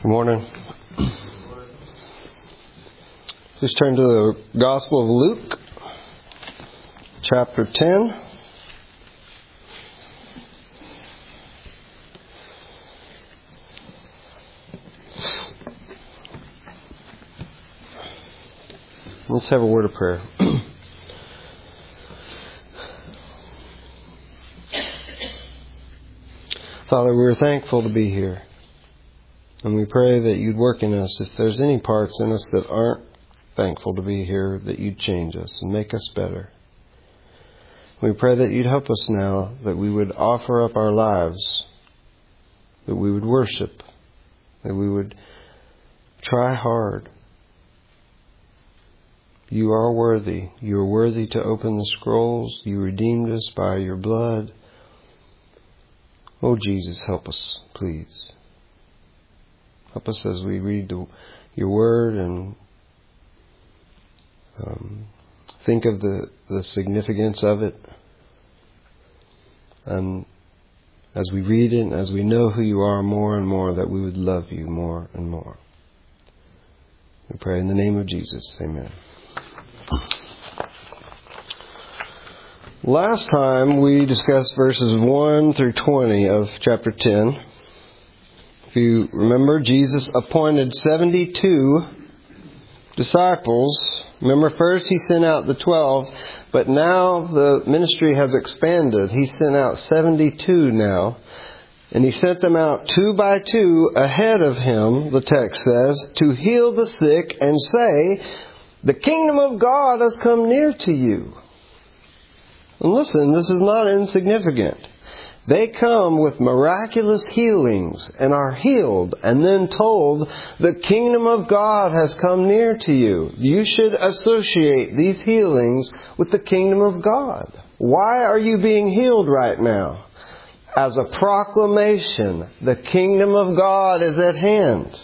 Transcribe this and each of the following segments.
Good morning. Just turn to the Gospel of Luke, chapter 10. Let's have a word of prayer. Father, we're thankful to be here. And we pray that you'd work in us. If there's any parts in us that aren't thankful to be here, that you'd change us and make us better. We pray that you'd help us now, that we would offer up our lives, that we would worship, that we would try hard. You are worthy. You are worthy to open the scrolls. You redeemed us by your blood. Oh, Jesus, help us, please. Help us as we read your word and think of the significance of it. And as we read it and as we know who you are more and more, that we would love you more and more. We pray in the name of Jesus. Amen. Last time we discussed verses 1 through 20 of chapter 10. If you remember, Jesus appointed 72 disciples. Remember, first he sent out the 12, but now the ministry has expanded. He sent out 72 now. And he sent them out 2 by 2 ahead of him, the text says, to heal the sick and say, "The kingdom of God has come near to you." And listen, this is not insignificant. They come with miraculous healings and are healed and then told, "The kingdom of God has come near to you." You should associate these healings with the kingdom of God. Why are you being healed right now? As a proclamation, the kingdom of God is at hand.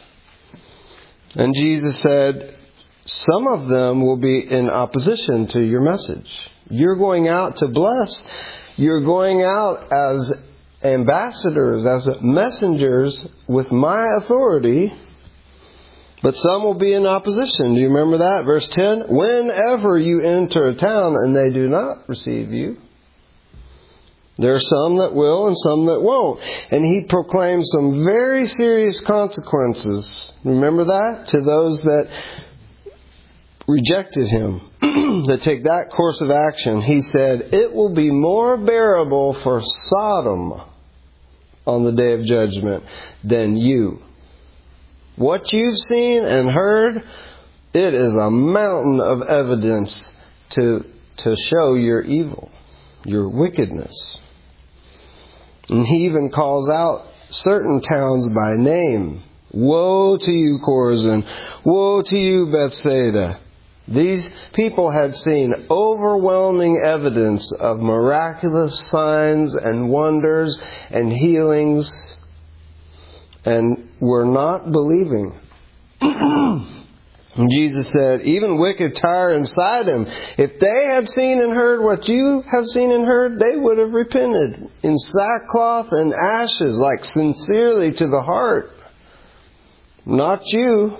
And Jesus said, some of them will be in opposition to your message. You're going out to bless. You're going out as ambassadors, as messengers with my authority, but some will be in opposition. Do you remember that? Verse 10, whenever you enter a town and they do not receive you, there are some that will and some that won't. And he proclaims some very serious consequences. Remember that? To those that rejected him, that take that course of action. He said, it will be more bearable for Sodom on the day of judgment than you. What you've seen and heard, it is a mountain of evidence to show your evil, your wickedness. And he even calls out certain towns by name. Woe to you, Chorazin! Woe to you, Bethsaida! These people had seen overwhelming evidence of miraculous signs and wonders and healings and were not believing. And Jesus said, even wicked Tyre and Sidon, if they had seen and heard what you have seen and heard, they would have repented in sackcloth and ashes, like sincerely to the heart. Not you.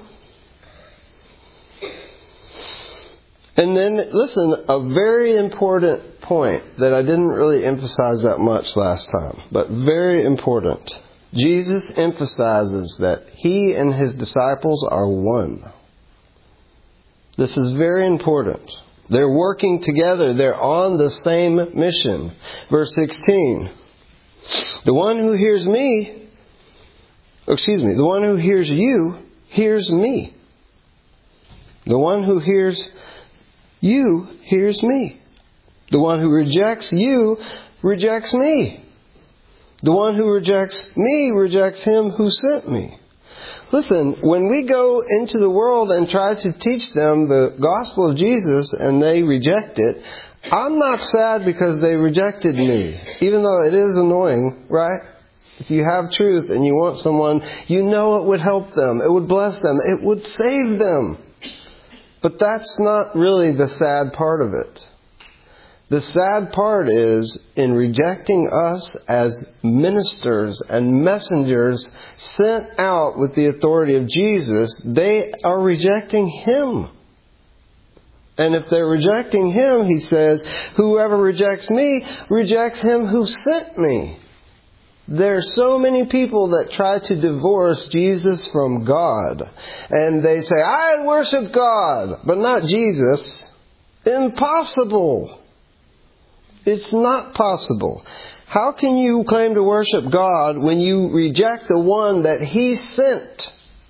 And then, listen, a very important point that I didn't really emphasize that much last time, but very important. Jesus emphasizes that he and his disciples are one. This is very important. They're working together. They're on the same mission. Verse 16. The one who hears me, the one who hears you, hears me. The one who hears you hears me. The one who rejects you rejects me. The one who rejects me rejects him who sent me. Listen, when we go into the world and try to teach them the gospel of Jesus and they reject it, I'm not sad because they rejected me, even though it is annoying, right? If you have truth and you want someone, you know it would help them, it would bless them, it would save them. But that's not really the sad part of it. The sad part is, in rejecting us as ministers and messengers sent out with the authority of Jesus, they are rejecting Him. And if they're rejecting Him, He says, whoever rejects me, rejects Him who sent me. There are so many people that try to divorce Jesus from God. And they say, I worship God, but not Jesus. Impossible. It's not possible. How can you claim to worship God when you reject the one that He sent?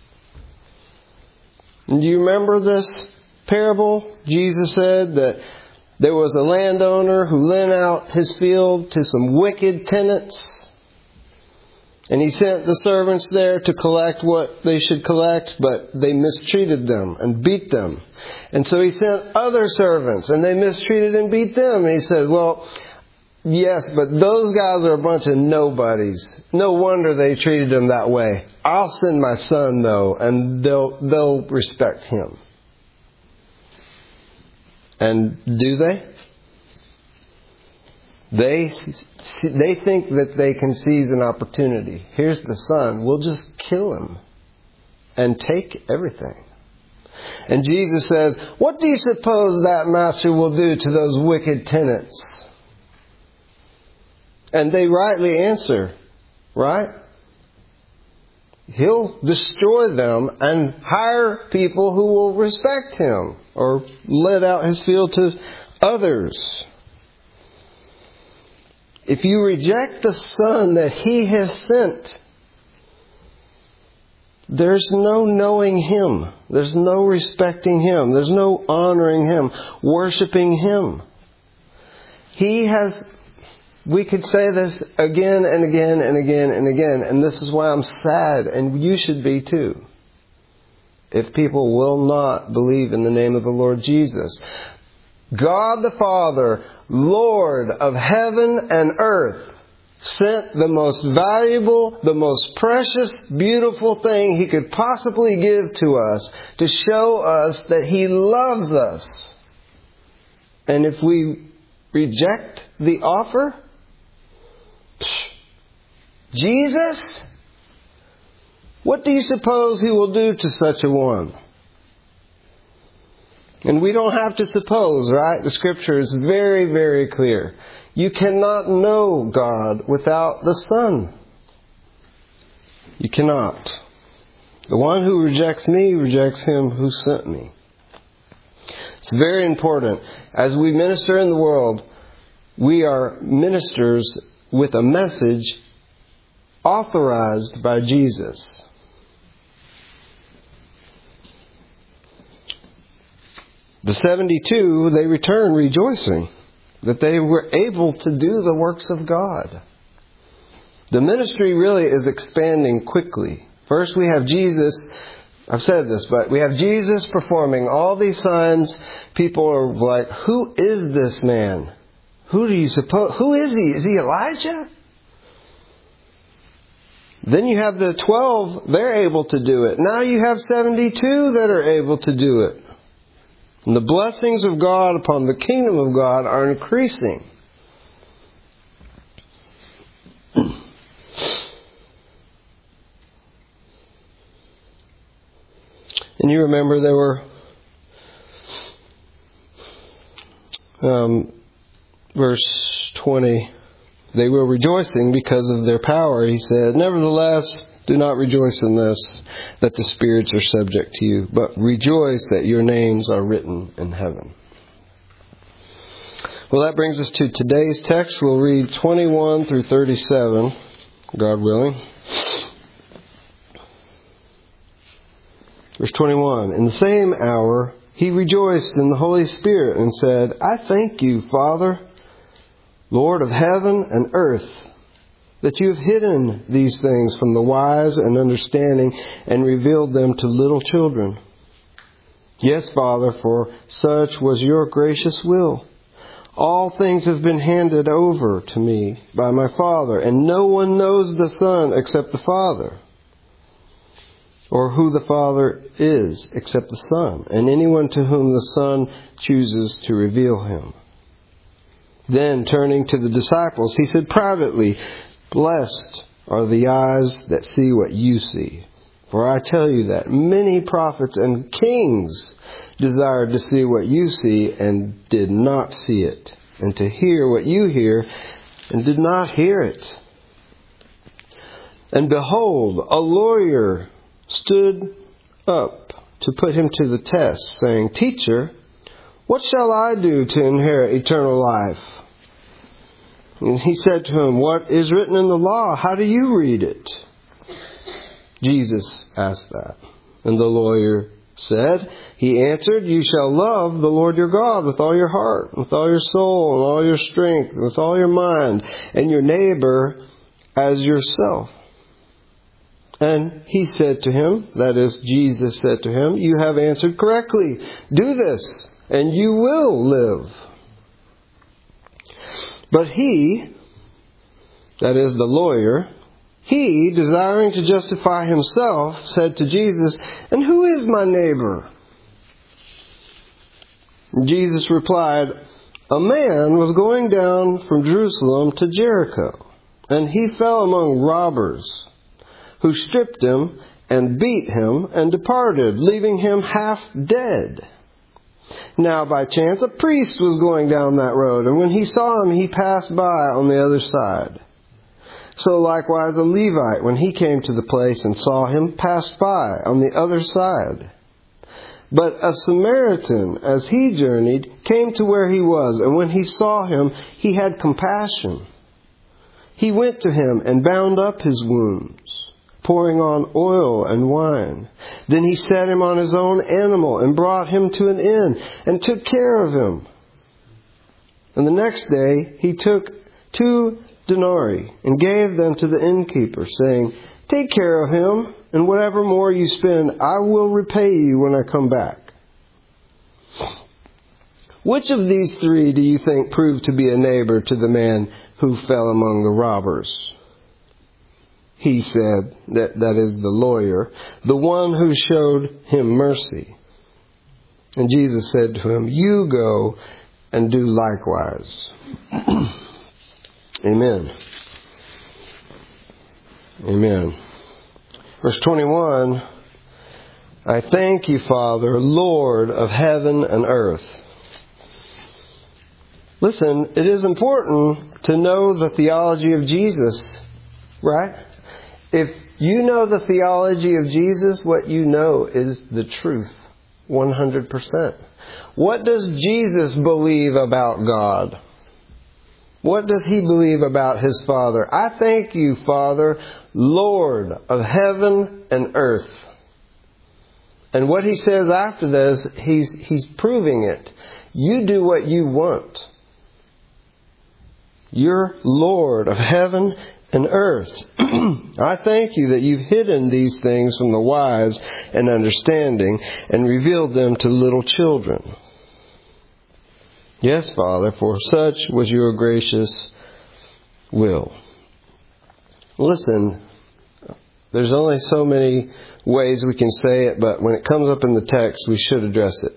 Do you remember this parable? Jesus said that there was a landowner who lent out his field to some wicked tenants. And he sent the servants there to collect what they should collect, but they mistreated them and beat them. And so he sent other servants, and they mistreated and beat them. And he said, well, yes, but those guys are a bunch of nobodies. No wonder they treated him that way. I'll send my son, though, and they'll respect him. And do they? They think that they can seize an opportunity. Here's the son. We'll just kill him and take everything. And Jesus says, what do you suppose that master will do to those wicked tenants? And they rightly answer, right? He'll destroy them and hire people who will respect him or let out his field to others. If you reject the Son that He has sent, there's no knowing Him. There's no respecting Him. There's no honoring Him, worshiping Him. We could say this again and again and again and again, and this is why I'm sad, and you should be too, if people will not believe in the name of the Lord Jesus. God the Father, Lord of heaven and earth, sent the most valuable, the most precious, beautiful thing He could possibly give to us to show us that He loves us. And if we reject the offer, Jesus, what do you suppose He will do to such a one? And we don't have to suppose, right? The Scripture is very, very clear. You cannot know God without the Son. You cannot. The one who rejects me rejects Him who sent me. It's very important. As we minister in the world, we are ministers with a message authorized by Jesus. The 72, they returned rejoicing that they were able to do the works of God. The ministry really is expanding quickly. First we have Jesus, I've said this, but we have Jesus performing all these signs. People are like, who is this man? Who do you suppose? Who is he? Is he Elijah? Then you have the 12, they're able to do it. Now you have 72 that are able to do it. And the blessings of God upon the kingdom of God are increasing. And you remember there were verse 20, they were rejoicing because of their power. He said, nevertheless, do not rejoice in this, that the spirits are subject to you, but rejoice that your names are written in heaven. Well, that brings us to today's text. We'll read 21 through 37, God willing. Verse 21, in the same hour, he rejoiced in the Holy Spirit and said, I thank you, Father, Lord of heaven and earth, that you have hidden these things from the wise and understanding and revealed them to little children. Yes, Father, for such was your gracious will. All things have been handed over to me by my Father, and no one knows the Son except the Father, or who the Father is except the Son, and anyone to whom the Son chooses to reveal him. Then, turning to the disciples, he said privately, "Blessed are the eyes that see what you see. For I tell you that many prophets and kings desired to see what you see and did not see it, and to hear what you hear and did not hear it." And behold, a lawyer stood up to put him to the test, saying, "Teacher, what shall I do to inherit eternal life?" And he said to him, "What is written in the law? How do you read it?" Jesus asked that. And the lawyer said, he answered, "You shall love the Lord your God with all your heart, with all your soul, and all your strength, with all your mind, and your neighbor as yourself." And he said to him, that is, Jesus said to him, "You have answered correctly. Do this, and you will live." But he, that is the lawyer, he, desiring to justify himself, said to Jesus, "And who is my neighbor?" Jesus replied, "A man was going down from Jerusalem to Jericho, and he fell among robbers, who stripped him and beat him and departed, leaving him half dead. Now by chance a priest was going down that road, and when he saw him, he passed by on the other side. So likewise a Levite, when he came to the place and saw him, passed by on the other side. But a Samaritan, as he journeyed, came to where he was, and when he saw him, he had compassion. He went to him and bound up his wounds, pouring on oil and wine. Then he set him on his own animal and brought him to an inn and took care of him. And the next day he took 2 denarii and gave them to the innkeeper, saying, "Take care of him, and whatever more you spend, I will repay you when I come back." Which of these 3 do you think proved to be a neighbor to the man who fell among the robbers? He said, that is the lawyer, "The one who showed him mercy." And Jesus said to him, "You go and do likewise." Amen. Amen. Verse 21, "I thank you, Father, Lord of heaven and earth." Listen, it is important to know the theology of Jesus, right? If you know the theology of Jesus, what you know is the truth, 100%. What does Jesus believe about God? What does he believe about his Father? "I thank you, Father, Lord of heaven and earth." And what he says after this, he's proving it. You do what you want. You're Lord of heaven and earth. I thank you that you've hidden these things from the wise and understanding and revealed them to little children. Yes, Father, for such was your gracious will. Listen, there's only so many ways we can say it, but when it comes up in the text, we should address it.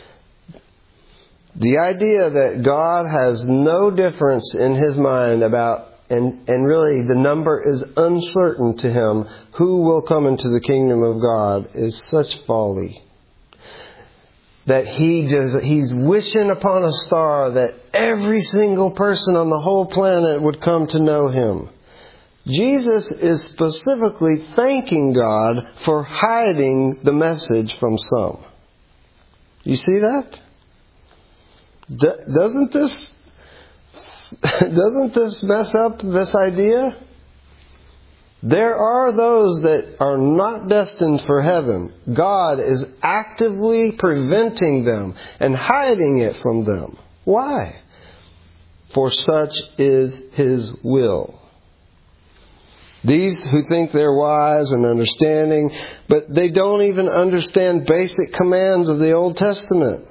The idea that God has no difference in his mind about, and really the number is uncertain to him, who will come into the kingdom of God, is such folly. That he's wishing upon a star that every single person on the whole planet would come to know him. Jesus is specifically thanking God for hiding the message from some. You see that? Doesn't this mess up this idea? There are those that are not destined for heaven. God is actively preventing them and hiding it from them. Why? For such is his will. These who think they're wise and understanding, but they don't even understand basic commands of the Old Testament.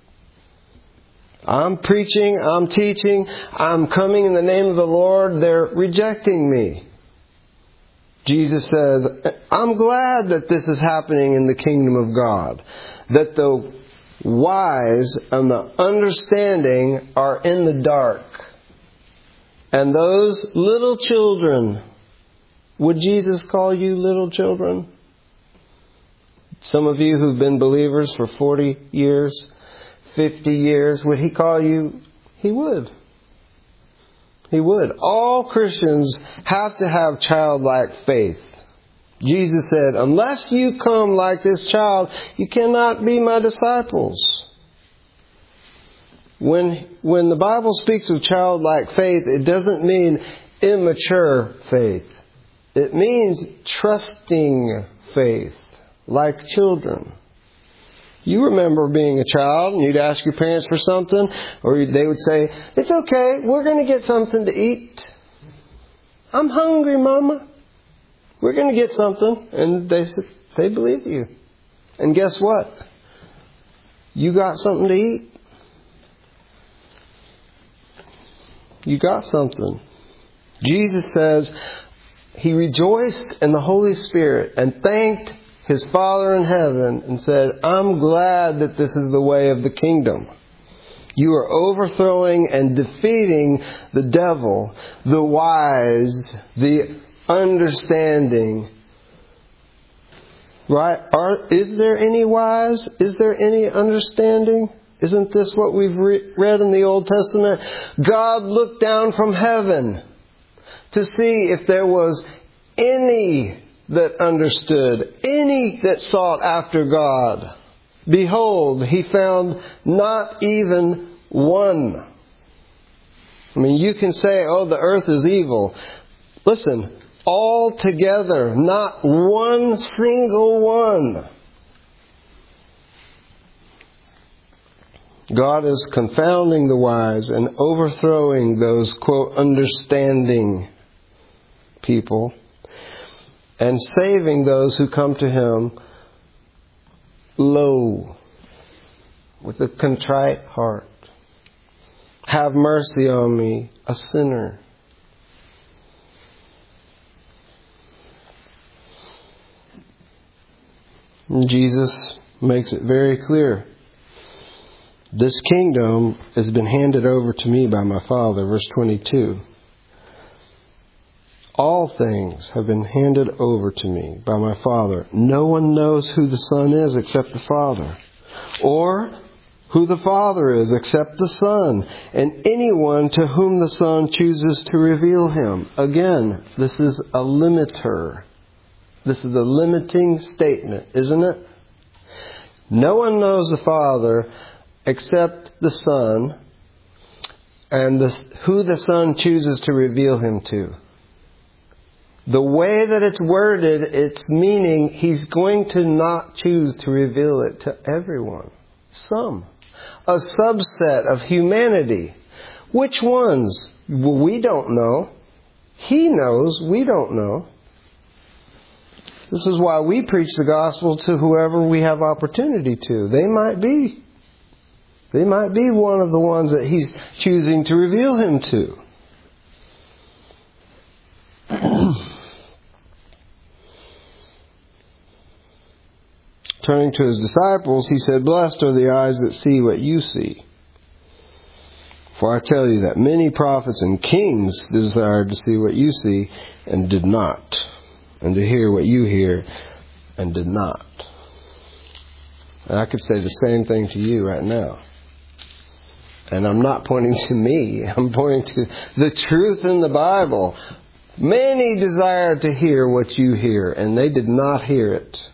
I'm preaching, I'm teaching, I'm coming in the name of the Lord. They're rejecting me. Jesus says, I'm glad that this is happening in the kingdom of God. That the wise and the understanding are in the dark. And those little children, would Jesus call you little children? Some of you who've been believers for 40 years, 50 years, would He call you? He would. He would. All Christians have to have childlike faith. Jesus said, unless you come like this child, you cannot be my disciples. When the Bible speaks of childlike faith, it doesn't mean immature faith. It means trusting faith, like children. You remember being a child and you'd ask your parents for something, or they would say, it's okay, we're going to get something to eat. I'm hungry, Mama. We're going to get something. And they believe you. And guess what? You got something to eat. You got something. Jesus says He rejoiced in the Holy Spirit and thanked His Father in heaven and said, I'm glad that this is the way of the kingdom. You are overthrowing and defeating the devil, the wise, the understanding. Right? Is there any wise? Is there any understanding? Isn't this what we've read in the Old Testament? God looked down from heaven to see if there was any that understood, any that sought after God. Behold, He found not even one. I mean, you can say, oh, the earth is evil. Listen, all together, not one single one. God is confounding the wise and overthrowing those, quote, understanding people, and saving those who come to Him low, with a contrite heart. Have mercy on me, a sinner. And Jesus makes it very clear. This kingdom has been handed over to me by my Father. Verse 22. All things have been handed over to me by my Father. No one knows who the Son is except the Father, or who the Father is except the Son, and anyone to whom the Son chooses to reveal Him. Again, this is a limiter. This is a limiting statement, isn't it? No one knows the Father except the Son, and who the Son chooses to reveal Him to. The way that it's worded, it's meaning He's going to not choose to reveal it to everyone. Some. A subset of humanity. Which ones? Well, we don't know. He knows. We don't know. This is why we preach the gospel to whoever we have opportunity to. They might be one of the ones that He's choosing to reveal Him to. Turning to His disciples, He said, blessed are the eyes that see what you see. For I tell you that many prophets and kings desired to see what you see and did not, and to hear what you hear and did not. And I could say the same thing to you right now. And I'm not pointing to me. I'm pointing to the truth in the Bible. Many desired to hear what you hear, and they did not hear it.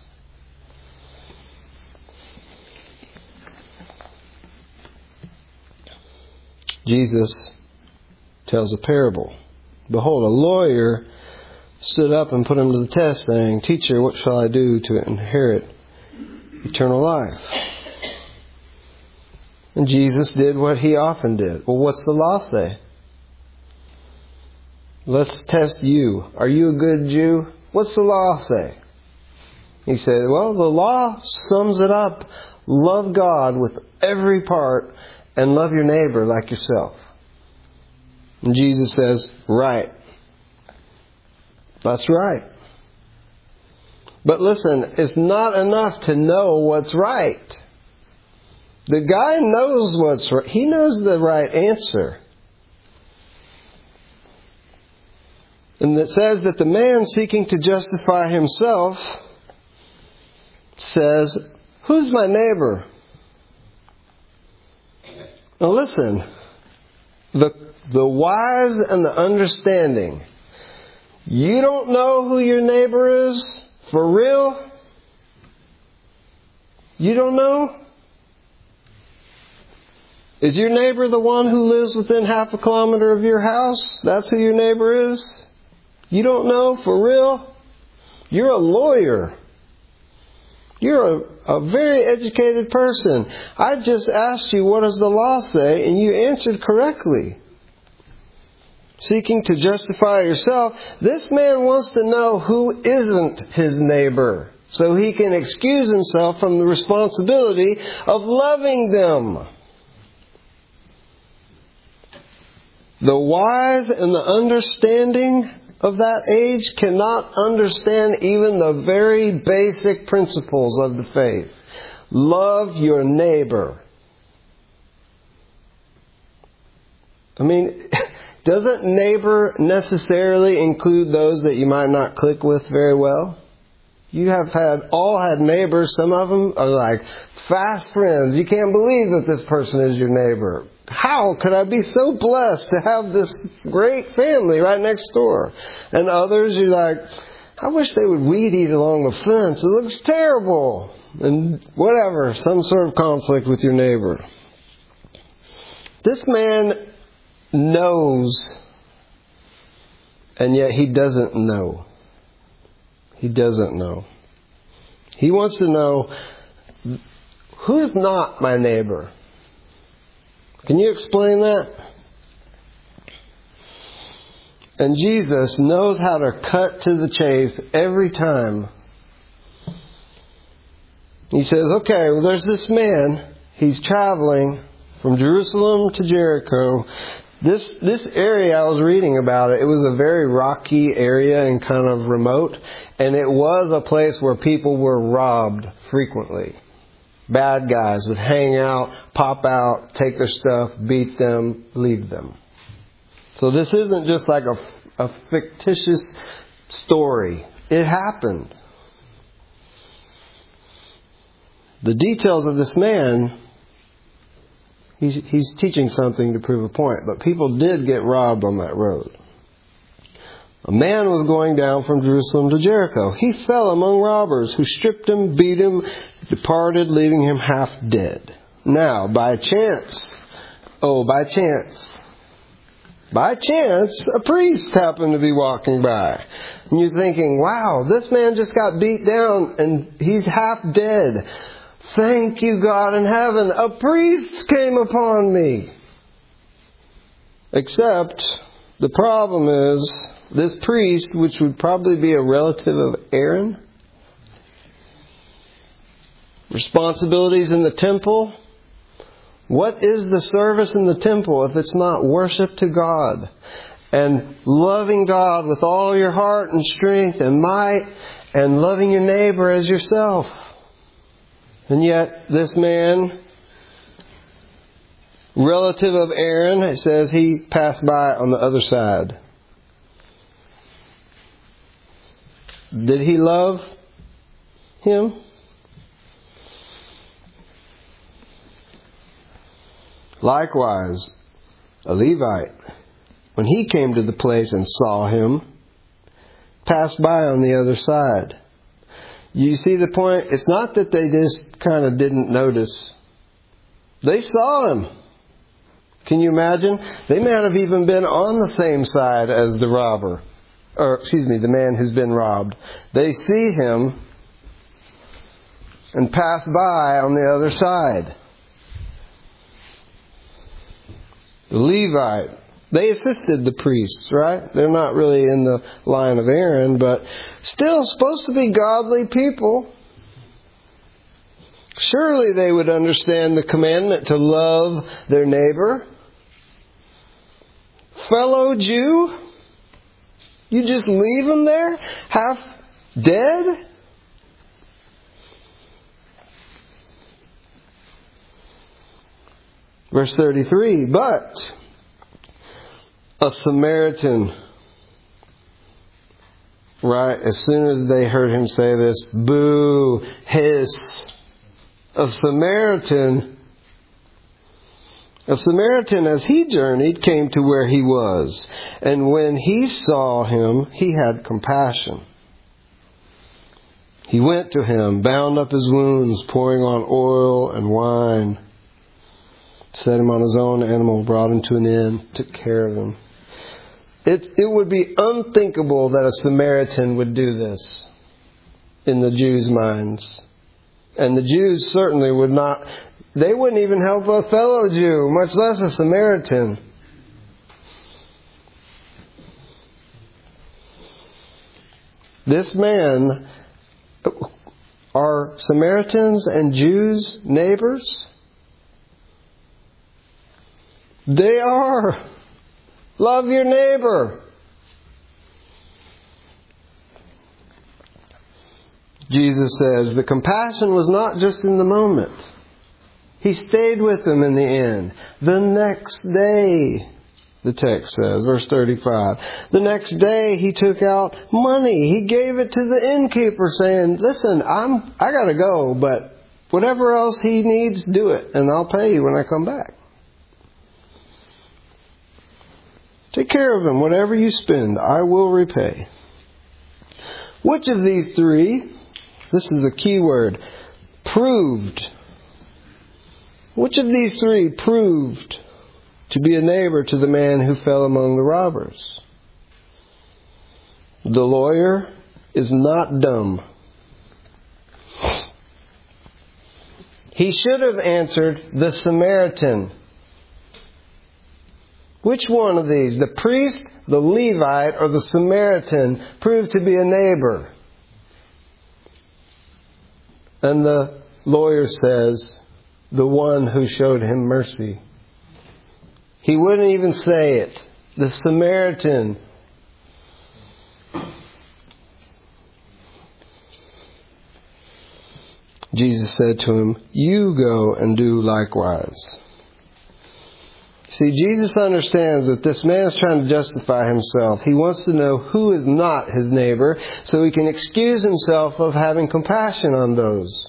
Jesus tells a parable. Behold, a lawyer stood up and put Him to the test, saying, Teacher, what shall I do to inherit eternal life? And Jesus did what He often did. Well, what's the law say? Let's test you. Are you a good Jew? What's the law say? He said, well, the law sums it up. Love God with every part and love your neighbor like yourself. And Jesus says, right. That's right. But listen, it's not enough to know what's right. The guy knows what's right. He knows the right answer. And it says that the man seeking to justify himself says, "Who's my neighbor?" Now listen, the wise and the understanding. You don't know who your neighbor is? For real? You don't know? Is your neighbor the one who lives within half a kilometer of your house? That's who your neighbor is? You don't know? For real? You're a lawyer. You're a very educated person. I just asked you, what does the law say? And you answered correctly. Seeking to justify yourself, this man wants to know who isn't his neighbor, so he can excuse himself from the responsibility of loving them. The wise and the understanding of that age cannot understand even the very basic principles of the faith. Love your neighbor. I mean, doesn't neighbor necessarily include those that you might not click with very well? You have all had neighbors. Some of them are like fast friends. You can't believe that this person is your neighbor. How could I be so blessed to have this great family right next door? And others, you're like, I wish they would weed eat along the fence. It looks terrible. And whatever, some sort of conflict with your neighbor. This man knows, and yet he doesn't know. He doesn't know. He wants to know, who's not my neighbor? Can you explain that? And Jesus knows how to cut to the chase every time. He says, okay, well, there's this man. He's traveling from Jerusalem to Jericho. This area I was reading about it was a very rocky area and kind of remote. And it was a place where people were robbed frequently. Bad guys would hang out, pop out, take their stuff, beat them, leave them. So this isn't just like a fictitious story. It happened. The details of this man, he's teaching something to prove a point. But people did get robbed on that road. A man was going down from Jerusalem to Jericho. He fell among robbers who stripped him, beat him, departed, leaving him half dead. Now, by chance, a priest happened to be walking by. And you're thinking, wow, this man just got beat down and he's half dead. Thank you, God in heaven. A priest came upon me. Except the problem is, this priest, which would probably be a relative of Aaron, responsibilities in the temple. What is the service in the temple if it's not worship to God and loving God with all your heart and strength and might and loving your neighbor as yourself? And yet this man, relative of Aaron, it says he passed by on the other side. Did he love him? Likewise, a Levite, when he came to the place and saw him, passed by on the other side. You see the point? It's not that they just kind of didn't notice. They saw him. Can you imagine? They might have even been on the same side as the robber. The man who's been robbed. They see him and pass by on the other side. The Levite, they assisted the priests, right? They're not really in the line of Aaron, but still supposed to be godly people. Surely they would understand the commandment to love their neighbor. Fellow Jew, you just leave him there, half dead? Verse 33, but a Samaritan, right, as soon as they heard him say this, boo, hiss. A Samaritan, as he journeyed, came to where he was. And when he saw him, he had compassion. He went to him, bound up his wounds, pouring on oil and wine, set him on his own animal, brought him to an inn, took care of him. It would be unthinkable that a Samaritan would do this in the Jews' minds. And the Jews certainly would not, they wouldn't even help a fellow Jew, much less a Samaritan. This man, are Samaritans and Jews neighbors? They are. Love your neighbor. Jesus says the compassion was not just in the moment. He stayed with them in the end. The next day, the text says, verse 35, the next day he took out money. He gave it to the innkeeper saying, listen, I got to go, but whatever else he needs, do it, and I'll pay you when I come back. Take care of him. Whatever you spend, I will repay. Which of these three, this is the key word, proved. Which of these three proved to be a neighbor to the man who fell among the robbers? The lawyer is not dumb. He should have answered the Samaritan. Which one of these, the priest, the Levite, or the Samaritan, proved to be a neighbor? And the lawyer says, the one who showed him mercy. He wouldn't even say it. The Samaritan. Jesus said to him, you go and do likewise. See, Jesus understands that this man is trying to justify himself. He wants to know who is not his neighbor so he can excuse himself of having compassion on those.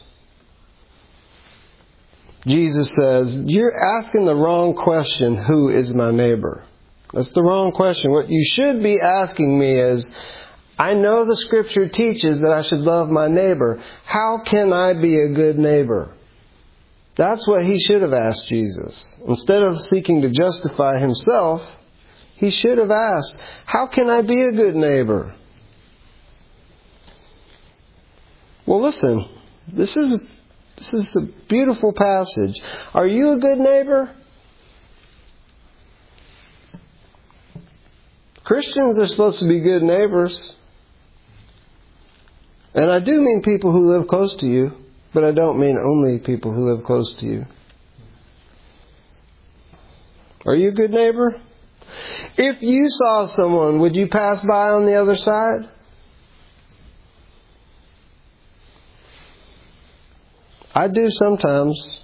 Jesus says, you're asking the wrong question, who is my neighbor? That's the wrong question. What you should be asking me is, I know the Scripture teaches that I should love my neighbor. How can I be a good neighbor? That's what he should have asked Jesus. Instead of seeking to justify himself, he should have asked, how can I be a good neighbor? Well, listen, this is a beautiful passage. Are you a good neighbor? Christians are supposed to be good neighbors. And I do mean people who live close to you. But I don't mean only people who live close to you. Are you a good neighbor? If you saw someone, would you pass by on the other side? I do sometimes.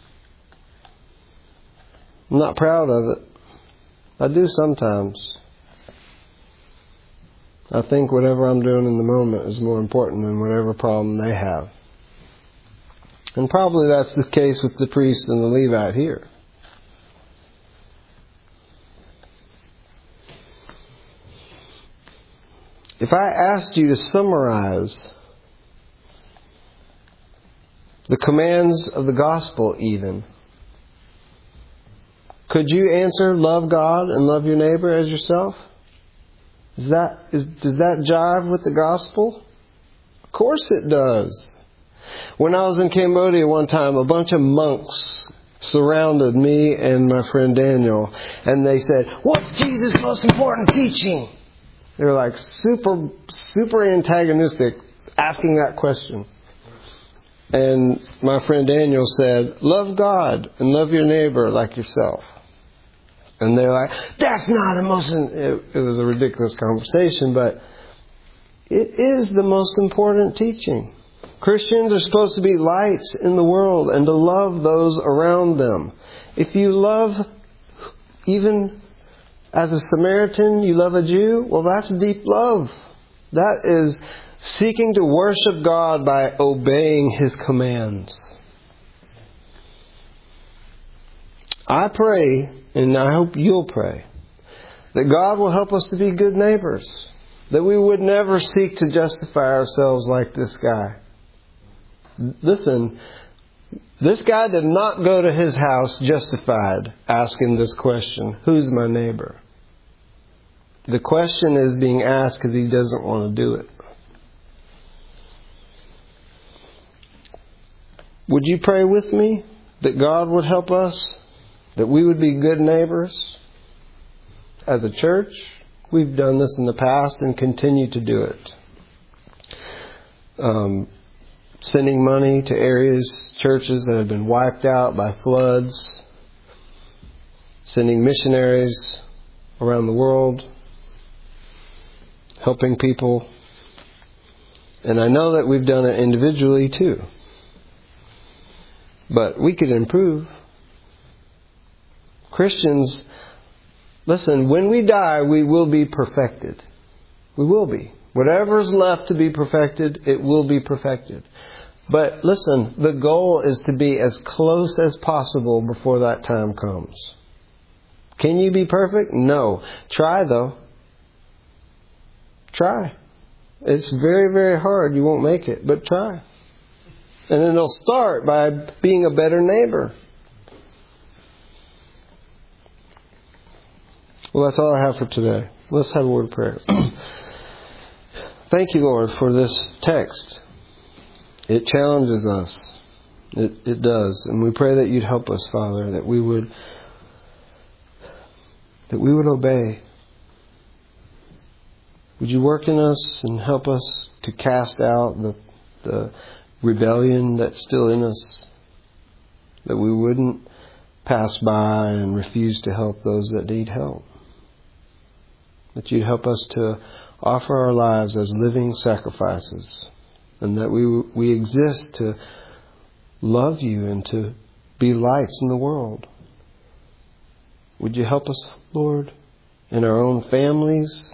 I'm not proud of it. I do sometimes. I think whatever I'm doing in the moment is more important than whatever problem they have. And probably that's the case with the priest and the Levite here. If I asked you to summarize the commands of the gospel even, could you answer love God and love your neighbor as yourself? Does that jive with the gospel? Of course it does. When I was in Cambodia one time, a bunch of monks surrounded me and my friend Daniel, and they said, what's Jesus' most important teaching? They were like super antagonistic, asking that question. And my friend Daniel said, love God and love your neighbor like yourself. And they're like, that's not the most... It was a ridiculous conversation, but it is the most important teaching. Christians are supposed to be lights in the world and to love those around them. If you love, even as a Samaritan, you love a Jew, well, that's deep love. That is seeking to worship God by obeying His commands. I pray, and I hope you'll pray, that God will help us to be good neighbors. That we would never seek to justify ourselves like this guy. Listen, this guy did not go to his house justified asking this question, who's my neighbor? The question is being asked because he doesn't want to do it. Would you pray with me that God would help us? That we would be good neighbors as a church? We've done this in the past and continue to do it. Sending money to areas, churches that have been wiped out by floods. Sending missionaries around the world. Helping people. And I know that we've done it individually too. But we could improve. Christians, listen, when we die, we will be perfected. We will be. Whatever's left to be perfected, it will be perfected. But listen, the goal is to be as close as possible before that time comes. Can you be perfect? No. Try though. Try. It's very, very hard. You won't make it, but try. And it'll start by being a better neighbor. Well, that's all I have for today. Let's have a word of prayer. Thank you, Lord, for this text. It challenges us. It does. And we pray that you'd help us, Father, that we would obey. Would you work in us and help us to cast out the rebellion that's still in us? That we wouldn't pass by and refuse to help those that need help. That you'd help us to offer our lives as living sacrifices. And that we exist to love you and to be lights in the world. Would you help us, Lord, in our own families,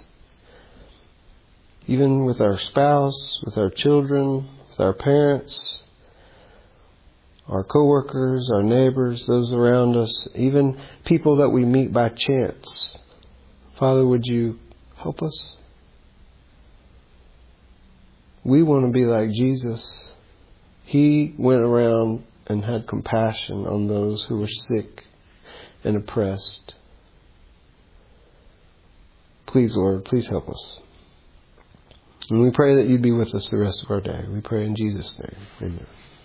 even with our spouse, with our children, with our parents, our co-workers, our neighbors, those around us, even people that we meet by chance. Father, would you help us? We want to be like Jesus. He went around and had compassion on those who were sick and oppressed. Please, Lord, please help us. And we pray that you'd be with us the rest of our day. We pray in Jesus' name. Amen.